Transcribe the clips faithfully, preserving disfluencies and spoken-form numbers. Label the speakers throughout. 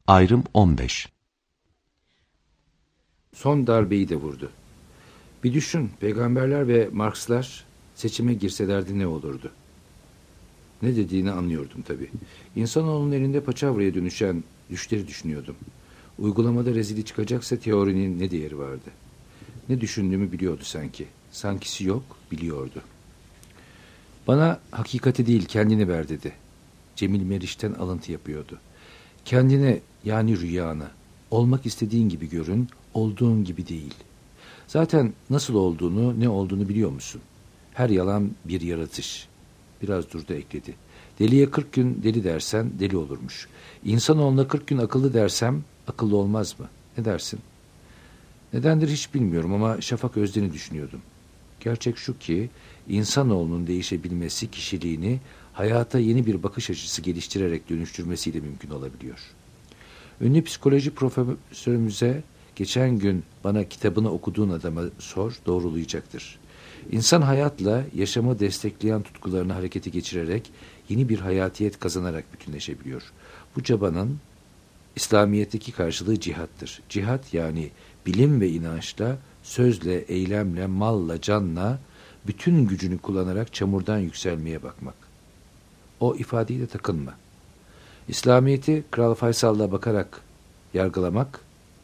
Speaker 1: Ayrım on beş.
Speaker 2: Son darbeyi de vurdu. Bir düşün, peygamberler ve Markslar seçime girselerdi ne olurdu? Ne dediğini anlıyordum tabii. İnsanoğlunun elinde paçavraya dönüşen düşleri düşünüyordum. Uygulamada rezili çıkacaksa teorinin ne değeri vardı? Ne düşündüğümü biliyordu sanki. Sankisi yok, biliyordu. Bana hakikati değil kendini ver dedi. Cemil Meriç'ten alıntı yapıyordu. Kendine, yani rüyana, olmak istediğin gibi görün, olduğun gibi değil. Zaten nasıl olduğunu, ne olduğunu biliyor musun? Her yalan bir yaratış. Biraz durdu ekledi. Deliye kırk gün deli dersen deli olurmuş. İnsanoğluna kırk gün akıllı dersem akıllı olmaz mı? Ne dersin? Nedendir hiç bilmiyorum ama Şafak Özden'i düşünüyordum. Gerçek şu ki insanoğlunun değişebilmesi kişiliğini hayata yeni bir bakış açısı geliştirerek dönüştürmesiyle mümkün olabiliyor. Ünlü psikoloji profesörümüze geçen gün bana kitabını okuduğun adama sor, doğrulayacaktır. İnsan hayatla yaşamı destekleyen tutkularını harekete geçirerek yeni bir hayatiyet kazanarak bütünleşebiliyor. Bu çabanın İslamiyet'teki karşılığı cihattır. Cihat yani bilim ve inançla, sözle, eylemle, malla, canla bütün gücünü kullanarak çamurdan yükselmeye bakmak. O ifadeyi de takınma. İslamiyet'i Kral Faysal'la bakarak yargılamak,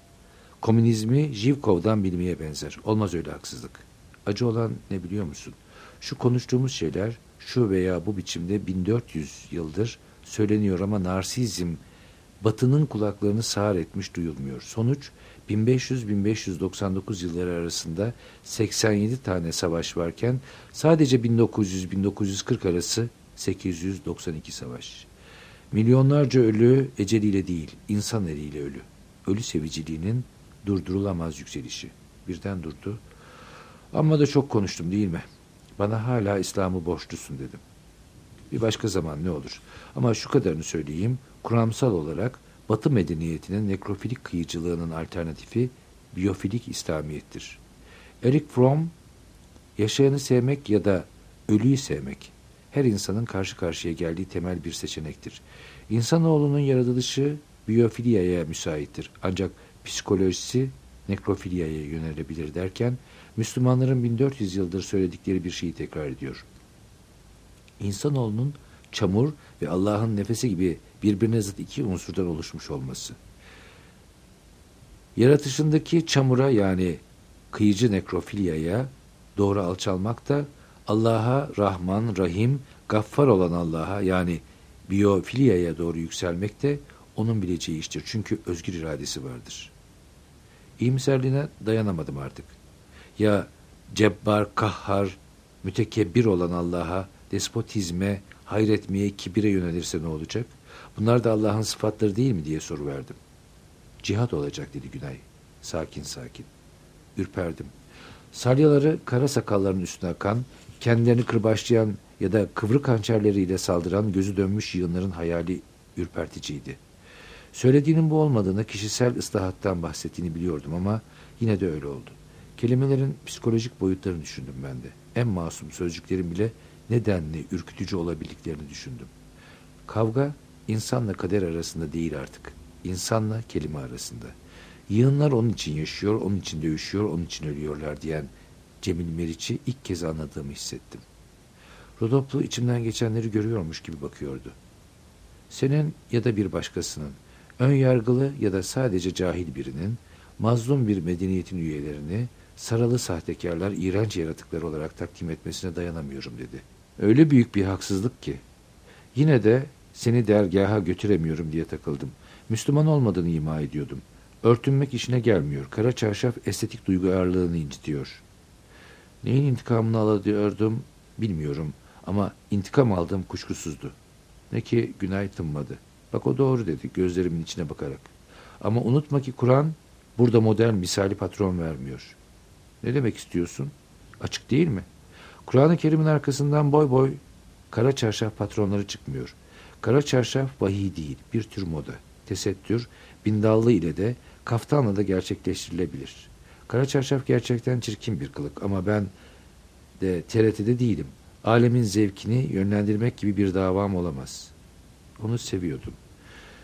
Speaker 2: komünizmi Jivkov'dan bilmeye benzer. Olmaz öyle haksızlık. Acı olan ne biliyor musun? Şu konuştuğumuz şeyler şu veya bu biçimde bin dört yüz yıldır söyleniyor ama narsizm Batı'nın kulaklarını sağır etmiş duyulmuyor. Sonuç bin beş yüz bin beş yüz doksan dokuz yılları arasında seksen yedi tane savaş varken sadece bin dokuz yüz bin dokuz yüz kırk arası sekiz yüz doksan iki savaş. Milyonlarca ölü eceliyle değil, insan eliyle ölü. Ölü seviciliğinin durdurulamaz yükselişi. Birden durdu. Amma da çok konuştum değil mi? Bana hala İslam'ı borçlusun dedim. Bir başka zaman ne olur. Ama şu kadarını söyleyeyim. Kuramsal olarak Batı medeniyetinin nekrofilik kıyıcılığının alternatifi biyofilik İslamiyettir. Eric Fromm, yaşayanı sevmek ya da ölüyü sevmek her insanın karşı karşıya geldiği temel bir seçenektir. İnsanoğlunun yaratılışı biyofiliyaya müsaittir. Ancak psikolojisi nekrofiliyaya yönelebilir derken Müslümanların bin dört yüz yıldır söyledikleri bir şeyi tekrar ediyor. İnsanoğlunun çamur ve Allah'ın nefesi gibi birbirine zıt iki unsurdan oluşmuş olması. Yaratışındaki çamura yani kıyıcı nekrofilyaya doğru alçalmak da Allah'a Rahman, Rahim, Gaffar olan Allah'a yani biyofilyaya doğru yükselmek de onun bileceği iştir. Çünkü özgür iradesi vardır. İyimserliğine dayanamadım artık. Ya cebbar, kahhar, mütekebbir olan Allah'a despotizme, hayretmeye, kibire yönelirse ne olacak? Bunlar da Allah'ın sıfatları değil mi diye soruverdim. Cihat olacak dedi Günay. Sakin sakin. Ürperdim. Salyaları kara sakalların üstüne akan, kendilerini kırbaçlayan ya da kıvrık hançerleriyle saldıran gözü dönmüş yığınların hayali ürperticiydi. Söylediğinin bu olmadığını, kişisel ıslahattan bahsettiğini biliyordum ama yine de öyle oldu. Kelimelerin psikolojik boyutlarını düşündüm ben de. En masum sözcüklerin bile nedenli, ürkütücü olabildiklerini düşündüm. Kavga, insanla kader arasında değil artık. İnsanla kelime arasında. Yığınlar onun için yaşıyor, onun için dövüşüyor, onun için ölüyorlar diyen Cemil Meriç'i ilk kez anladığımı hissettim. Rodoplu içimden geçenleri görüyormuş gibi bakıyordu. Senin ya da bir başkasının, ön yargılı ya da sadece cahil birinin, mazlum bir medeniyetin üyelerini, saralı sahtekarlar, iğrenç yaratıklar olarak takdim etmesine dayanamıyorum dedi. Öyle büyük bir haksızlık ki. Yine de seni dergaha götüremiyorum diye takıldım. Müslüman olmadığını ima ediyordum. Örtünmek işine gelmiyor. Kara çarşaf estetik duygu ağırlığını incitiyor. Neyin intikamını alıyordum bilmiyorum ama intikam aldığım kuşkusuzdu. Ne ki Günay tınmadı. Bak o doğru dedi gözlerimin içine bakarak. Ama unutma ki Kur'an burada modern misali patron vermiyor. Ne demek istiyorsun? Açık değil mi? Kur'an-ı Kerim'in arkasından boy boy kara çarşaf patronları çıkmıyor. Kara çarşaf vahiy değil, bir tür moda. Tesettür, bindallı ile de kaftanla da gerçekleştirilebilir. Kara çarşaf gerçekten çirkin bir kılık ama ben de T R T'de değilim. Alemin zevkini yönlendirmek gibi bir davam olamaz. Onu seviyordum.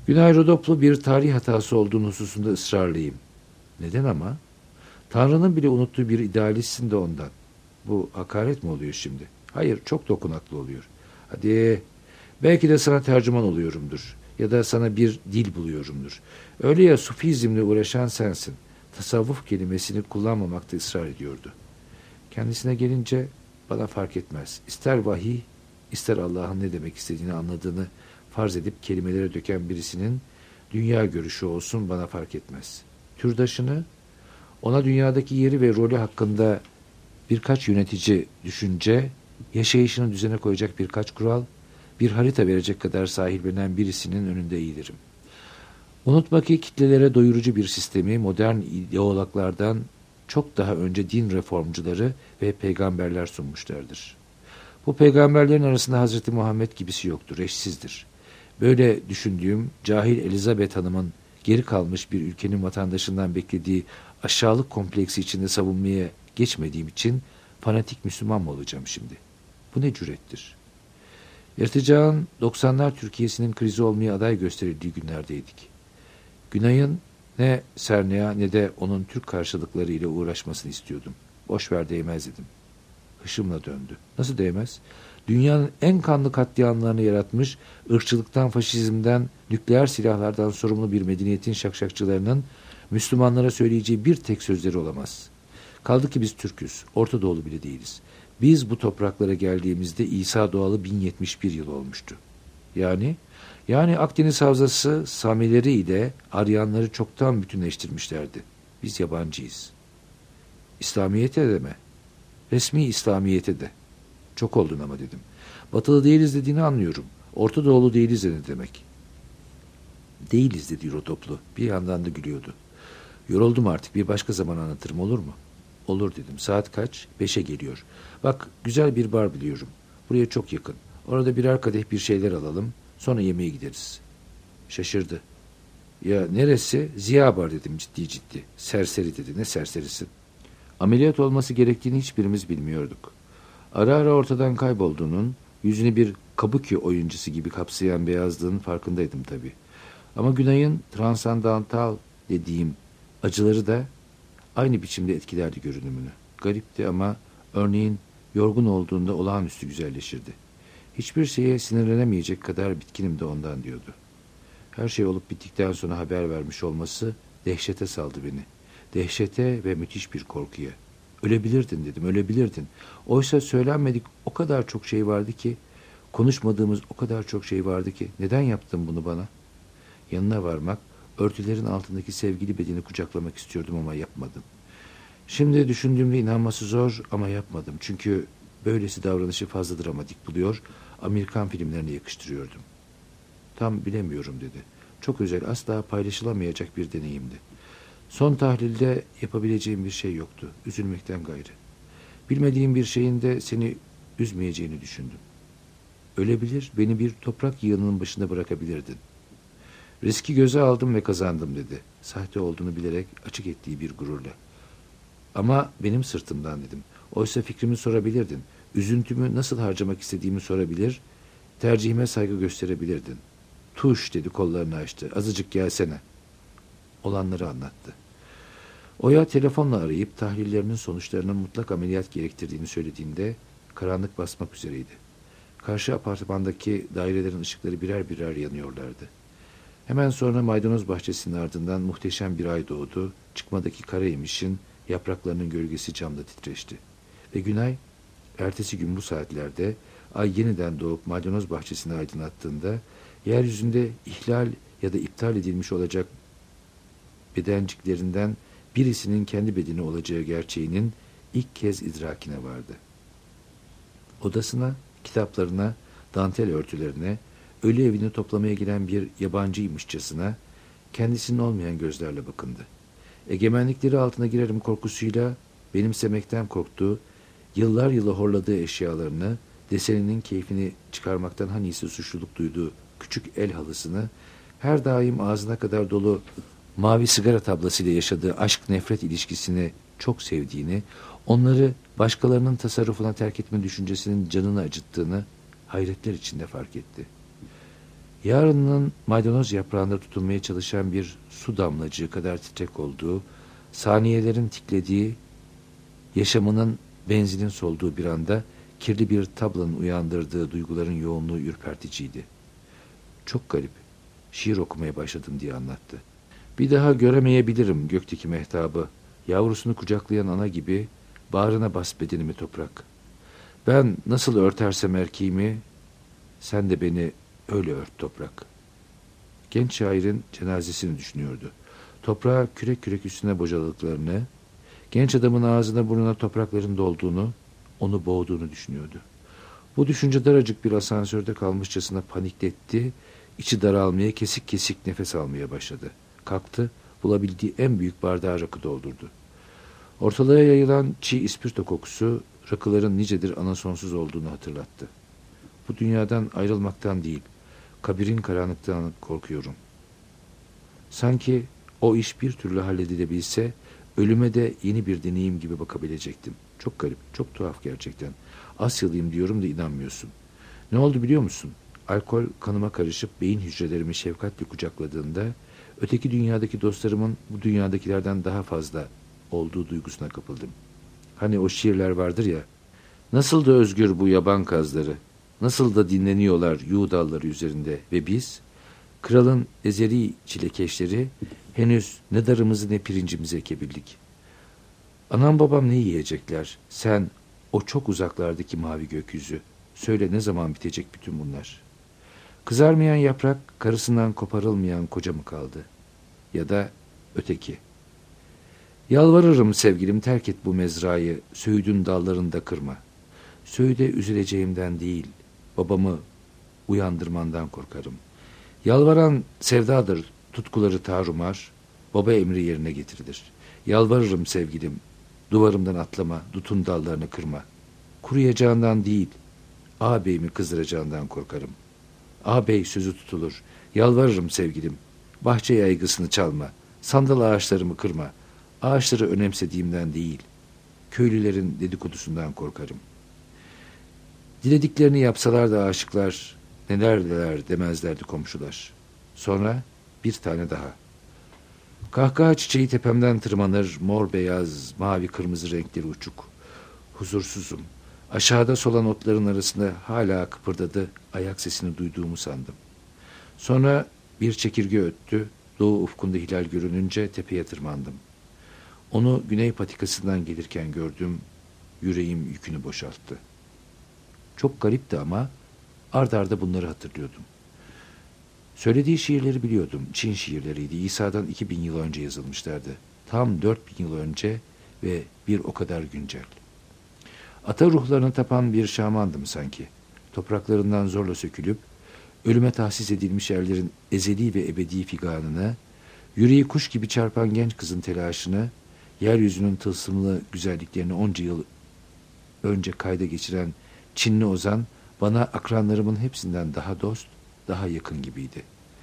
Speaker 2: Günay Rodoplu bir tarih hatası olduğunu hususunda ısrarlıyım. Neden ama? Tanrı'nın bile unuttuğu bir idealistsin de ondan. Bu hakaret mi oluyor şimdi? Hayır, çok dokunaklı oluyor. Hadi, belki de sana tercüman oluyorumdur. Ya da sana bir dil buluyorumdur. Öyle ya, sufizmle uğraşan sensin. Tasavvuf kelimesini kullanmamakta ısrar ediyordu. Kendisine gelince bana fark etmez. İster vahiy, ister Allah'ın ne demek istediğini anladığını farz edip kelimelere döken birisinin dünya görüşü olsun bana fark etmez. Türdaşını, ona dünyadaki yeri ve rolü hakkında birkaç yönetici düşünce, yaşayışını düzene koyacak birkaç kural, bir harita verecek kadar sahiplenen birisinin önünde eğilirim. Unutma ki kitlelere doyurucu bir sistemi modern ideologlardan çok daha önce din reformcuları ve peygamberler sunmuşlardır. Bu peygamberlerin arasında Hazreti Muhammed gibisi yoktur, eşsizdir. Böyle düşündüğüm cahil Elizabeth Hanım'ın geri kalmış bir ülkenin vatandaşından beklediği aşağılık kompleksi içinde savunmaya geçmediğim için fanatik Müslüman mı olacağım şimdi? Bu ne cürettir? İrtica'nın doksanlar Türkiye'sinin krizi olmaya aday gösterildiği günlerdeydik. Günay'ın ne Sernea ne de onun Türk karşılıkları ile uğraşmasını istiyordum. Boş ver, değmez dedim. Hışımla döndü. Nasıl değmez? Dünyanın en kanlı katliamlarını yaratmış, ırkçılıktan, faşizmden, nükleer silahlardan sorumlu bir medeniyetin şakşakçılarının Müslümanlara söyleyeceği bir tek sözleri olamaz. Kaldı ki biz Türk'üz, Orta Doğulu bile değiliz. Biz bu topraklara geldiğimizde İsa doğalı bin yetmiş bir yıl olmuştu. Yani, yani Akdeniz Havzası Samileri ile Aryanları çoktan bütünleştirmişlerdi. Biz yabancıyız. İslamiyet'e de mi? Resmi İslamiyet'e de. Çok oldun ama dedim. Batılı değiliz dediğini anlıyorum. Orta Doğulu değiliz de ne demek? Değiliz dedi Rodoplu. Bir yandan da gülüyordu. Yoruldum artık, bir başka zaman anlatırım, olur mu? Olur dedim. Saat kaç? Beşe geliyor. Bak, güzel bir bar biliyorum. Buraya çok yakın. Orada birer kadeh bir şeyler alalım. Sonra yemeğe gideriz. Şaşırdı. Ya neresi? Ziya Bar dedim ciddi ciddi. Serseri dedi. Ne serserisin? Ameliyat olması gerektiğini hiçbirimiz bilmiyorduk. Ara ara ortadan kaybolduğunun, yüzünü bir kabuki oyuncusu gibi kapsayan beyazlığın farkındaydım tabii. Ama Günay'ın transandantal dediğim acıları da aynı biçimde etkilerdi görünümünü. Garipti ama örneğin yorgun olduğunda olağanüstü güzelleşirdi. Hiçbir şeye sinirlenemeyecek kadar bitkinim de ondan diyordu. Her şey olup bittikten sonra haber vermiş olması dehşete saldı beni. Dehşete ve müthiş bir korkuya. Ölebilirdin dedim, ölebilirdin. Oysa söylenmedik o kadar çok şey vardı ki, konuşmadığımız o kadar çok şey vardı ki, neden yaptın bunu bana? Yanına varmak, örtülerin altındaki sevgili bedeni kucaklamak istiyordum ama yapmadım. Şimdi düşündüğümde inanması zor ama yapmadım. Çünkü böylesi davranışı fazla dramatik buluyor, Amerikan filmlerine yakıştırıyordum. Tam bilemiyorum dedi. Çok özel, asla paylaşılamayacak bir deneyimdi. Son tahlilde yapabileceğim bir şey yoktu. Üzülmekten gayrı. Bilmediğim bir şeyin de seni üzmeyeceğini düşündüm. Ölebilir, beni bir toprak yığınının başında bırakabilirdin. Riski göze aldım ve kazandım dedi. Sahte olduğunu bilerek açık ettiği bir gururla. Ama benim sırtımdan dedim. Oysa fikrimi sorabilirdin. Üzüntümü nasıl harcamak istediğimi sorabilir, tercihime saygı gösterebilirdin. Tuş dedi, kollarını açtı. Azıcık gelsene. Olanları anlattı. Oya telefonla arayıp tahlillerinin sonuçlarının mutlak ameliyat gerektirdiğini söylediğinde karanlık basmak üzereydi. Karşı apartmandaki dairelerin ışıkları birer birer yanıyorlardı. Hemen sonra maydanoz bahçesinin ardından muhteşem bir ay doğdu. Çıkmadaki kara yemişin yapraklarının gölgesi camda titreşti. Ve Günay, ertesi gün bu saatlerde ay yeniden doğup maydanoz bahçesini aydınlattığında yeryüzünde ihlal ya da iptal edilmiş olacak bedenciklerinden birisinin kendi bedeni olacağı gerçeğinin ilk kez idrakine vardı. Odasına, kitaplarına, dantel örtülerine, ölü evini toplamaya giren bir yabancıymışçasına kendisinin olmayan gözlerle bakındı. Egemenlikleri altına girerim korkusuyla benimsemekten korktuğu, yıllar yılı horladığı eşyalarını, deseninin keyfini çıkarmaktan hanisi suçluluk duyduğu küçük el halısını, her daim ağzına kadar dolu mavi sigara tablasıyla yaşadığı aşk-nefret ilişkisini çok sevdiğini, onları başkalarının tasarrufuna terk etme düşüncesinin canını acıttığını hayretler içinde fark etti. Yarının maydanoz yaprağında tutunmaya çalışan bir su damlacığı kadar titrek olduğu, saniyelerin tiklediği, yaşamının benzinin solduğu bir anda kirli bir tablanın uyandırdığı duyguların yoğunluğu ürperticiydi. Çok garip. Şiir okumaya başladım diye anlattı. Bir daha göremeyebilirim gökteki mehtabı. Yavrusunu kucaklayan ana gibi bağrına bas bedenimi toprak. Ben nasıl örtersem erkeğimi, sen de beni öyle ört toprak. Genç şairin cenazesini düşünüyordu. Toprağa kürek kürek üstüne bocaladıklarını, genç adamın ağzına burnuna toprakların dolduğunu, onu boğduğunu düşünüyordu. Bu düşünce daracık bir asansörde kalmışçasına panikletti, içi daralmaya, kesik kesik nefes almaya başladı. Kalktı, bulabildiği en büyük bardağı rakı doldurdu. Ortalığa yayılan çiğ ispirto kokusu, rakıların nicedir anasonsuz olduğunu hatırlattı. Bu dünyadan ayrılmaktan değil, kabirin karanlıktan korkuyorum. Sanki o iş bir türlü halledilebilse, ölüme de yeni bir deneyim gibi bakabilecektim. Çok garip, çok tuhaf gerçekten. Asyalıyım diyorum da inanmıyorsun. Ne oldu biliyor musun? Alkol kanıma karışıp beyin hücrelerimi şefkatle kucakladığında, öteki dünyadaki dostlarımın bu dünyadakilerden daha fazla olduğu duygusuna kapıldım. Hani o şiirler vardır ya, nasıl da özgür bu yaban kazları, nasıl da dinleniyorlar yuğ dalları üzerinde ve biz, kralın ezeli çilekeşleri, henüz ne darımızı ne pirincimizi ekebildik. Anam babam ne yiyecekler, sen, o çok uzaklardaki mavi gökyüzü, söyle ne zaman bitecek bütün bunlar? Kızarmayan yaprak, karısından koparılmayan koca mı kaldı? Ya da öteki. Yalvarırım sevgilim, terk et bu mezrayı, söğüdün dallarında kırma. Söğüde üzüleceğimden değil, babamı uyandırmandan korkarım. Yalvaran sevdadır, tutkuları tarumar, baba emri yerine getirilir. Yalvarırım sevgilim, duvarımdan atlama, dutun dallarını kırma. Kuruyacağından değil, ağabeyimi kızdıracağından korkarım. Ağabey sözü tutulur, yalvarırım sevgilim, bahçe yaygısını çalma, sandal ağaçlarımı kırma, ağaçları önemsediğimden değil, köylülerin dedikodusundan korkarım. Dilediklerini yapsalar da aşıklar, neler neler demezlerdi komşular. Sonra bir tane daha. Kahkaha çiçeği tepemden tırmanır, mor beyaz, mavi kırmızı renkleri uçuk. Huzursuzum. Aşağıda solan otların arasında hala kıpırdadı, ayak sesini duyduğumu sandım. Sonra bir çekirge öttü, doğu ufkunda hilal görününce tepeye tırmandım. Onu güney patikasından gelirken gördüm, yüreğim yükünü boşalttı. Çok garipti ama ard arda bunları hatırlıyordum. Söylediği şiirleri biliyordum. Çin şiirleriydi. İsa'dan iki bin yıl önce yazılmışlardı. Tam dört bin yıl önce ve bir o kadar güncel. Ata ruhlarına tapan bir şamandım sanki. Topraklarından zorla sökülüp, ölüme tahsis edilmiş erlerin ezeli ve ebedi figanını, yüreği kuş gibi çarpan genç kızın telaşını, yeryüzünün tılsımlı güzelliklerini onca yıl önce kayda geçiren Çinli ozan, bana akranlarımın hepsinden daha dost, daha yakın gibiydi.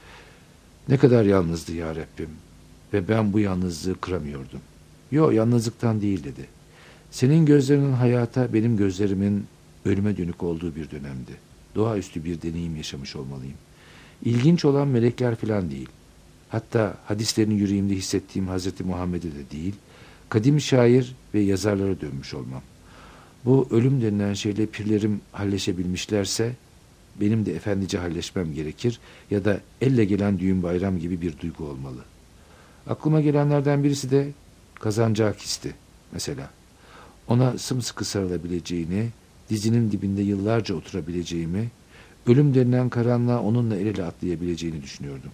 Speaker 2: Ne kadar yalnızdı ya Rabbim ve ben bu yalnızlığı kıramıyordum. Yo, yalnızlıktan değil dedi. Senin gözlerinin hayata, benim gözlerimin ölüme dönük olduğu bir dönemdi. Doğaüstü bir deneyim yaşamış olmalıyım. İlginç olan melekler falan değil. Hatta hadislerini yüreğimde hissettiğim Hazreti Muhammed'e de değil, kadim şair ve yazarlara dönmüş olmam. Bu ölüm denilen şeyle pirlerim halleşebilmişlerse, benim de efendice halleşmem gerekir ya da elle gelen düğün bayram gibi bir duygu olmalı. Aklıma gelenlerden birisi de Kazancakis'ti mesela. Ona sımsıkı sarılabileceğini, dizinin dibinde yıllarca oturabileceğimi, ölüm denilen karanlığa onunla el ele atlayabileceğini düşünüyordum.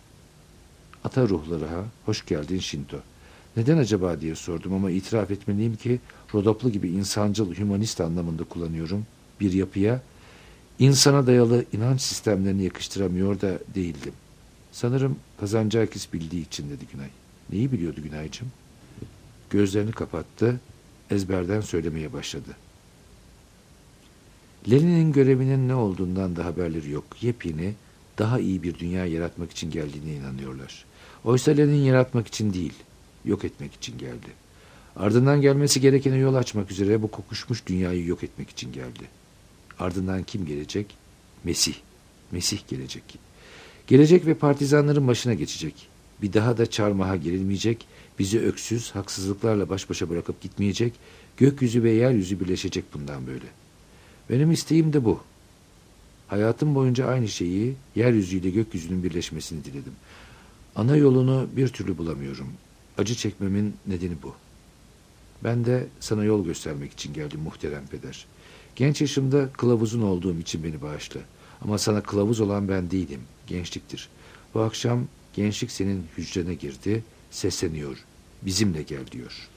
Speaker 2: Ata ruhları ha, hoş geldin Şinto. Neden acaba diye sordum ama itiraf etmeliyim ki Rodoplu gibi insancıl, hümanist anlamında kullanıyorum bir yapıya, insana dayalı inanç sistemlerini yakıştıramıyor da değildim. Sanırım Kazancakis bildiği için dedi Günay. Neyi biliyordu Günaycığım? Gözlerini kapattı, ezberden söylemeye başladı. Lenin'in görevinin ne olduğundan da haberleri yok. Yepyeni, daha iyi bir dünya yaratmak için geldiğine inanıyorlar. Oysa Lenin yaratmak için değil, yok etmek için geldi. Ardından gelmesi gerekene yol açmak üzere bu kokuşmuş dünyayı yok etmek için geldi. Ardından kim gelecek? Mesih. Mesih gelecek. Gelecek ve partizanların başına geçecek. Bir daha da çarmıha girilmeyecek, bizi öksüz, haksızlıklarla baş başa bırakıp gitmeyecek, gökyüzü ve yeryüzü birleşecek bundan böyle. Benim isteğim de bu. Hayatım boyunca aynı şeyi, yeryüzüyle gökyüzünün birleşmesini diledim. Ana yolunu bir türlü bulamıyorum. Acı çekmemin nedeni bu. Ben de sana yol göstermek için geldim muhterem peder. Genç yaşımda kılavuzun olduğum için beni bağışla. Ama sana kılavuz olan ben değilim, gençliktir. Bu akşam gençlik senin hücrene girdi, sesleniyor. Bizimle gel diyor.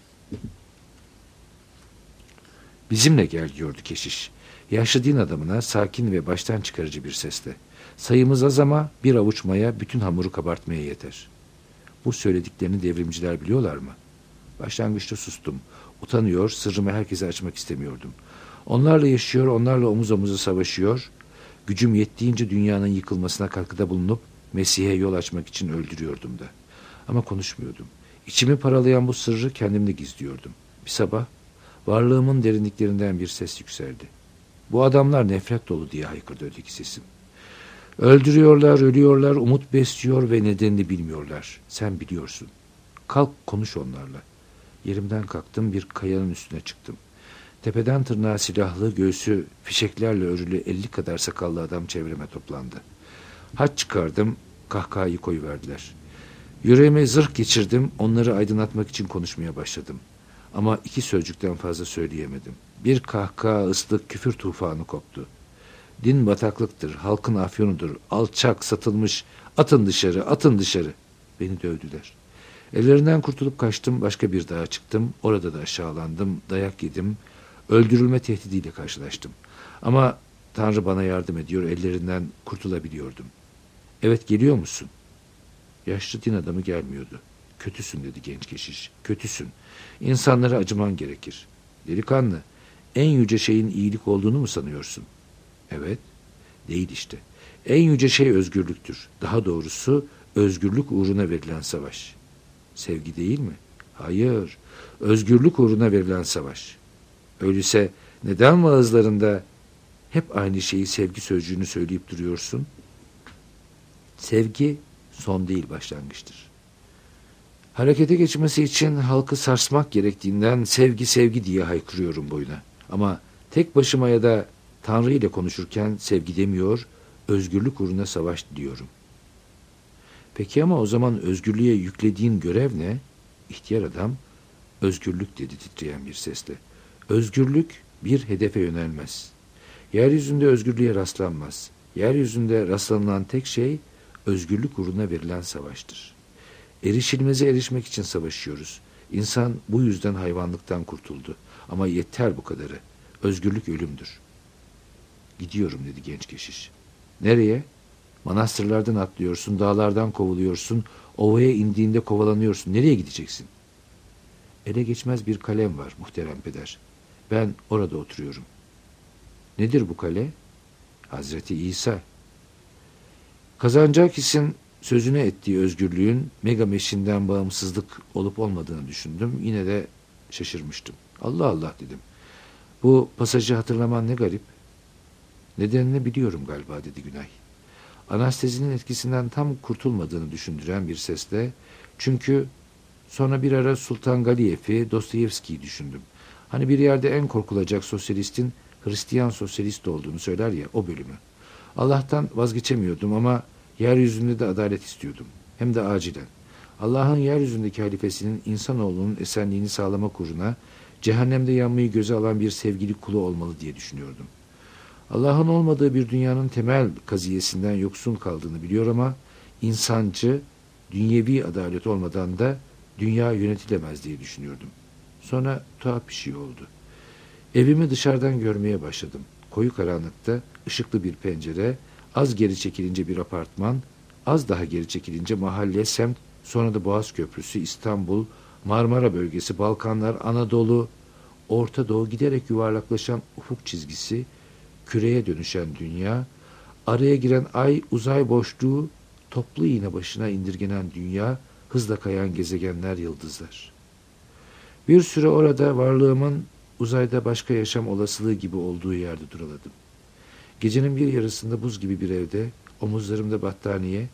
Speaker 2: Bizimle gel diyordu keşiş. Yaşlı din adamına sakin ve baştan çıkarıcı bir sesle. Sayımız az ama bir avuç maya bütün hamuru kabartmaya yeter. Bu söylediklerini devrimciler biliyorlar mı? Başlangıçta sustum. Utanıyor, sırrımı herkese açmak istemiyordum. Onlarla yaşıyor, onlarla omuz omuza savaşıyor. Gücüm yettiğince dünyanın yıkılmasına katkıda bulunup Mesih'e yol açmak için öldürüyordum da. Ama konuşmuyordum. İçimi paralayan bu sırrı kendimde gizliyordum. Bir sabah varlığımın derinliklerinden bir ses yükseldi. Bu adamlar nefret dolu diye haykırdı öteki sesim. Öldürüyorlar, ölüyorlar, umut besliyor ve nedenini bilmiyorlar. Sen biliyorsun. Kalk konuş onlarla. Yerimden kalktım, bir kayanın üstüne çıktım. Tepeden tırnağa silahlı, göğsü fişeklerle örülü elli kadar sakallı adam çevreme toplandı. Haç çıkardım, kahkahayı koyuverdiler. Yüreğime zırh geçirdim, onları aydınlatmak için konuşmaya başladım. Ama iki sözcükten fazla söyleyemedim. Bir kahkaha, ıslık, küfür tufanı koptu. Din bataklıktır, halkın afyonudur, alçak, satılmış, atın dışarı, atın dışarı. Beni dövdüler. Ellerinden kurtulup kaçtım, başka bir dağa çıktım, orada da aşağılandım, dayak yedim, öldürülme tehdidiyle karşılaştım. Ama Tanrı bana yardım ediyor, ellerinden kurtulabiliyordum. Evet, geliyor musun? Yaşlı din adamı gelmiyordu. Kötüsün dedi genç keşiş, kötüsün. İnsanlara acıman gerekir. Delikanlı, en yüce şeyin iyilik olduğunu mu sanıyorsun? Evet, değil işte. En yüce şey özgürlüktür. Daha doğrusu özgürlük uğruna verilen savaş. Sevgi değil mi? Hayır, özgürlük uğruna verilen savaş. Öyleyse neden vaazlarında hep aynı şeyi, sevgi sözcüğünü söyleyip duruyorsun? Sevgi son değil, başlangıçtır. Harekete geçmesi için halkı sarsmak gerektiğinden sevgi sevgi diye haykırıyorum boyuna. Ama tek başıma ya da Tanrı ile konuşurken sevgi demiyor, özgürlük uğruna savaş diyorum. Peki ama o zaman özgürlüğe yüklediğin görev ne? İhtiyar adam, özgürlük dedi titreyen bir sesle. Özgürlük bir hedefe yönelmez. Yeryüzünde özgürlüğe rastlanmaz. Yeryüzünde rastlanılan tek şey özgürlük uğruna verilen savaştır. Erişilmeze erişmek için savaşıyoruz. İnsan bu yüzden hayvanlıktan kurtuldu. Ama yeter bu kadarı. Özgürlük ölümdür. Gidiyorum dedi genç keşiş. Nereye? Manastırlardan atlıyorsun, dağlardan kovuluyorsun, ovaya indiğinde kovalanıyorsun. Nereye gideceksin? Ele geçmez bir kalem var muhterem peder. Ben orada oturuyorum. Nedir bu kale? Hazreti İsa. Kazancakis'in sözüne ettiği özgürlüğün Megameş'inden bağımsızlık olup olmadığını düşündüm. Yine de şaşırmıştım. Allah Allah dedim. Bu pasajı hatırlaman ne garip. Nedenini biliyorum galiba dedi Günay. Anastezinin etkisinden tam kurtulmadığını düşündüren bir sesle, çünkü sonra bir ara Sultan Galiyev'i, Dostoyevski'yi düşündüm. Hani bir yerde en korkulacak sosyalistin Hristiyan sosyalist olduğunu söyler ya, o bölümü. Allah'tan vazgeçemiyordum ama yeryüzünde de adalet istiyordum. Hem de acilen. Allah'ın yeryüzündeki halifesinin insanoğlunun esenliğini sağlamak uğruna cehennemde yanmayı göze alan bir sevgili kulu olmalı diye düşünüyordum. Allah'ın olmadığı bir dünyanın temel kaziyesinden yoksun kaldığını biliyor ama insancı, dünyevi adalet olmadan da dünya yönetilemez diye düşünüyordum. Sonra tuhaf bir şey oldu. Evimi dışarıdan görmeye başladım. Koyu karanlıkta ışıklı bir pencere, az geri çekilince bir apartman, az daha geri çekilince mahalle, semt, sonra da Boğaz Köprüsü, İstanbul, Marmara bölgesi, Balkanlar, Anadolu, Orta Doğu, giderek yuvarlaklaşan ufuk çizgisi, küreye dönüşen dünya, araya giren ay, uzay boşluğu, toplu iğne başına indirgenen dünya, hızla kayan gezegenler, yıldızlar. Bir süre orada varlığımın uzayda başka yaşam olasılığı gibi olduğu yerde duraladım. Gecenin bir yarısında buz gibi bir evde, omuzlarımda battaniye,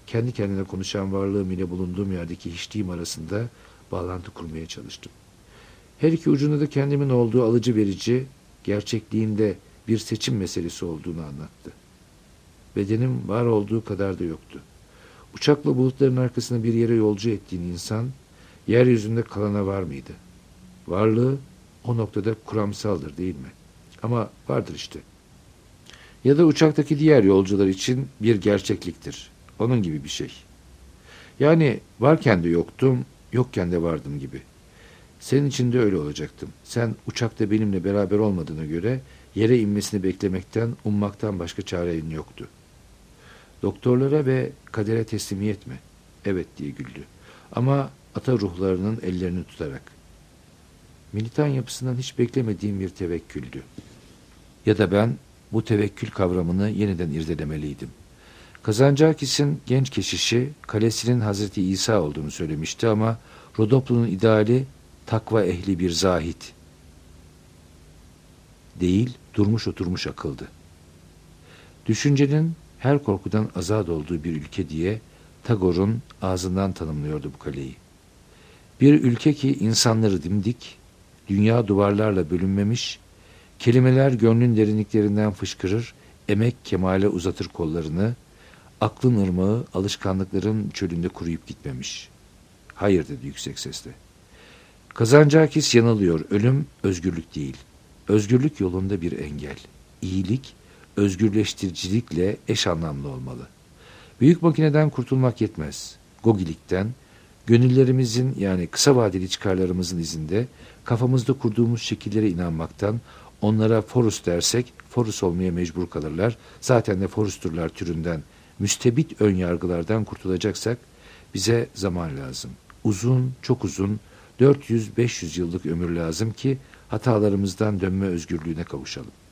Speaker 2: kendi kendine konuşan varlığım ile bulunduğum yerdeki hiçliğim arasında bağlantı kurmaya çalıştım. Her iki ucunda da kendimin olduğu alıcı verici, gerçekliğinde bir seçim meselesi olduğunu anlattı. Bedenim var olduğu kadar da yoktu. Uçakla bulutların arkasına bir yere yolcu ettiğin insan, yeryüzünde kalana var mıydı? Varlığı o noktada kuramsaldır değil mi? Ama vardır işte. Ya da uçaktaki diğer yolcular için bir gerçekliktir. Onun gibi bir şey. Yani varken de yoktum, yokken de vardım gibi. Senin için de öyle olacaktım. Sen uçakta benimle beraber olmadığına göre yere inmesini beklemekten, ummaktan başka çaren yoktu. Doktorlara ve kadere teslimiyet mi? Evet diye güldü. Ama ata ruhlarının ellerini tutarak. Militan yapısından hiç beklemediğim bir tevekküldü. Ya da ben bu tevekkül kavramını yeniden irdelemeliydim. Kazancakis'in genç keşişi kalesinin Hazreti İsa olduğunu söylemişti ama Rodoplu'nun ideali takva ehli bir zahit değil, durmuş oturmuş akıldı. Düşüncenin her korkudan azad olduğu bir ülke diye Tagore'un ağzından tanımlıyordu bu kaleyi. Bir ülke ki insanları dimdik, dünya duvarlarla bölünmemiş, kelimeler gönlün derinliklerinden fışkırır, emek kemale uzatır kollarını, aklın ırmağı alışkanlıkların çölünde kuruyup gitmemiş. Hayır dedi yüksek sesle. Kazancakis yanılıyor, ölüm özgürlük değil. Özgürlük yolunda bir engel. İyilik, özgürleştiricilikle eş anlamlı olmalı. Büyük makineden kurtulmak yetmez. Gogilikten, gönüllerimizin yani kısa vadeli çıkarlarımızın izinde kafamızda kurduğumuz şekillere inanmaktan, onlara forus dersek forus olmaya mecbur kalırlar. Zaten de forusturlar türünden müstebit ön yargılardan kurtulacaksak bize zaman lazım. Uzun, çok uzun, dört yüz beş yüz yıllık ömür lazım ki hatalarımızdan dönme özgürlüğüne kavuşalım.